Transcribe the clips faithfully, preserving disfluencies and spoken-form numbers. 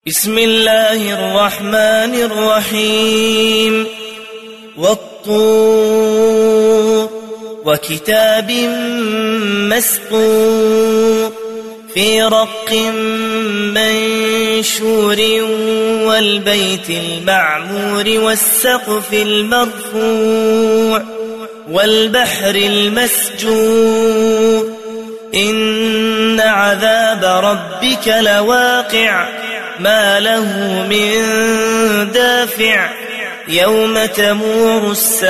بسم الله الرحمن الرحيم والطور وكتاب مسطور في رق منشور والبيت المعمور والسقف المرفوع والبحر المسجور إن عذاب ربك لواقع ما له من دافع يوم تمور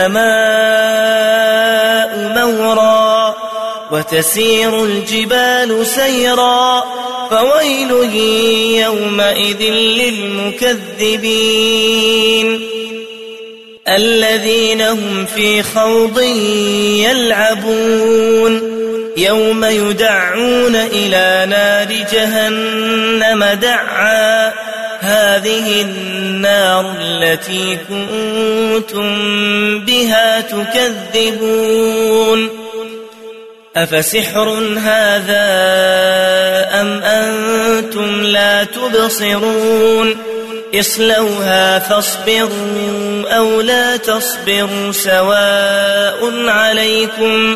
السماء مورا وتسير الجبال سيرا فويل يومئذ للمكذبين الذين هم في خوض يلعبون يوم يدعون إلى نار جهنم دعا هذه النار التي كنتم بها تكذبون أفسحر هذا أم أنتم لا تبصرون اصلوها فاصبروا أو لا تصبروا سواء عليكم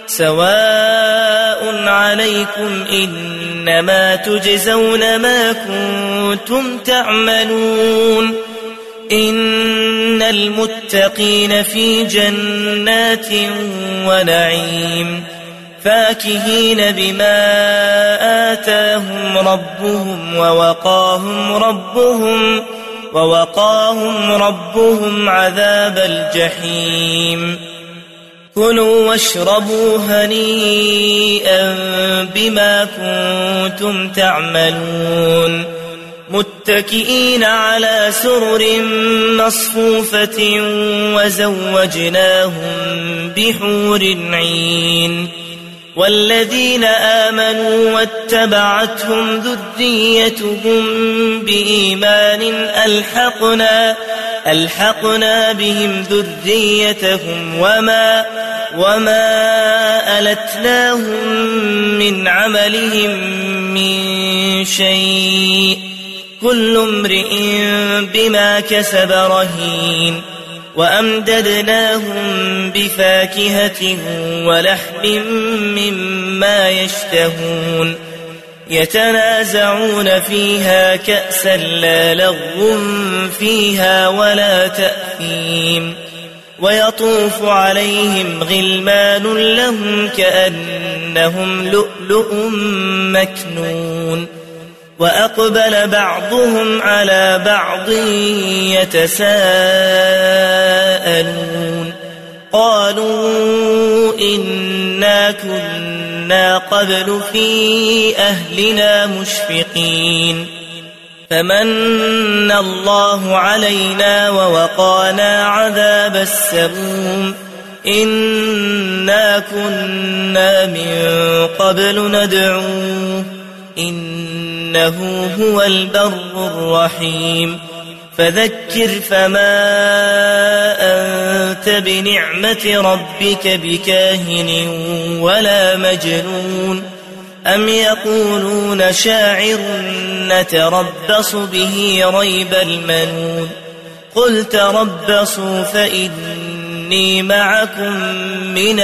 سواء عليكم إنما تجزون ما كنتم تعملون إن المتقين في جنات ونعيم فاكهين بما آتاهم ربهم ووقاهم ربهم ووقاهم ربهم عذاب الجحيم كلوا واشربوا هنيئا بما كنتم تعملون متكئين على سرر مصفوفة وزوجناهم بحور عين والذين آمنوا واتبعتهم ذريتهم بإيمان ألحقنا ألحقنا بهم ذريتهم وما وما ألتناهم من عملهم من شيء كل امرئ بما كسب رهين وأمددناهم بفاكهة ولحم مما يشتهون يتنازعون فيها كأسا لا لغو فيها ولا تأثيم ويطوف عليهم غلمان لهم كأنهم لؤلؤ مكنون وأقبل بعضهم على بعض يتساءلون قالوا إنا كنا قبل في أهلنا مشفقين فمن الله علينا ووقانا عذاب السموم إنا كنا من قبل ندعوه إنه هو البر الرحيم فذكر فما أنت بنعمة ربك بكاهن ولا مجنون أم يقولون شاعر نتربص به ريب المنون قل تربصوا فإني معكم من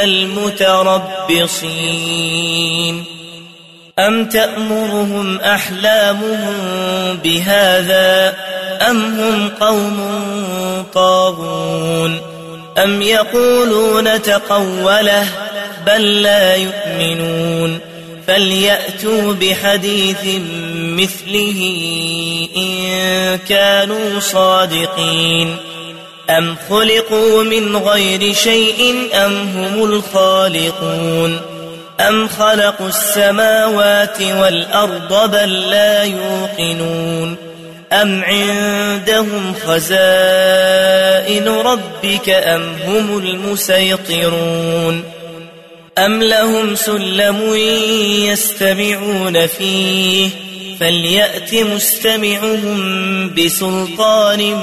المتربصين أم تأمرهم أحلامهم بهذا أم هم قوم طاغون أم يقولون تقوله بل لا يؤمنون فليأتوا بحديث مثله إن كانوا صادقين أم خلقوا من غير شيء أم هم الخالقون أم خلقوا السماوات والأرض بل لا يوقنون أم عندهم خزائن ربك أم هم المسيطرون أم لهم سلم يستمعون فيه فليأت مستمعهم بسلطان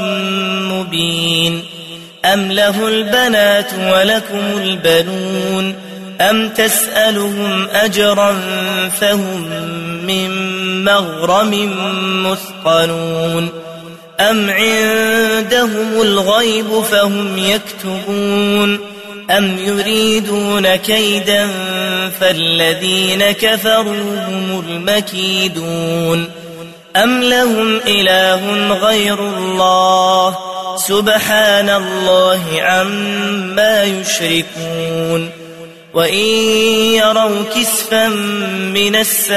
مبين أم له البنات ولكم البنون أم تسألهم أجرا فهم من مغرم مثقلون أم عندهم الغيب فهم يكتبون أم يريدون كيدا فالذين كفروا هم المكيدون أم لهم إله غير الله سبحان الله عما يشركون وإن يروا كسفا من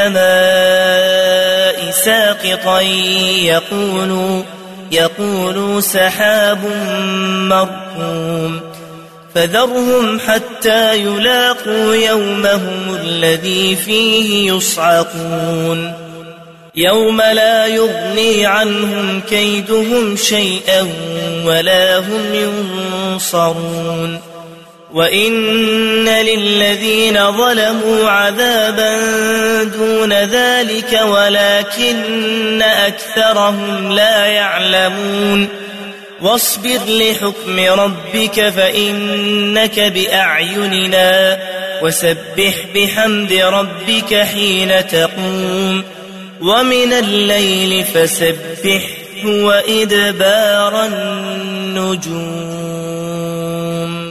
السماء ساقطا يقولوا, يقولوا سحاب مركوم فذرهم حتى يلاقوا يومهم الذي فيه يصعقون يوم لا يغني عنهم كيدهم شيئا ولا هم ينصرون وإن للذين ظلموا عذابا دون ذلك ولكن أكثرهم لا يعلمون واصبر لحكم ربك فإنك بأعيننا وسبح بحمد ربك حين تقوم ومن الليل فسبحه وإدبار النجوم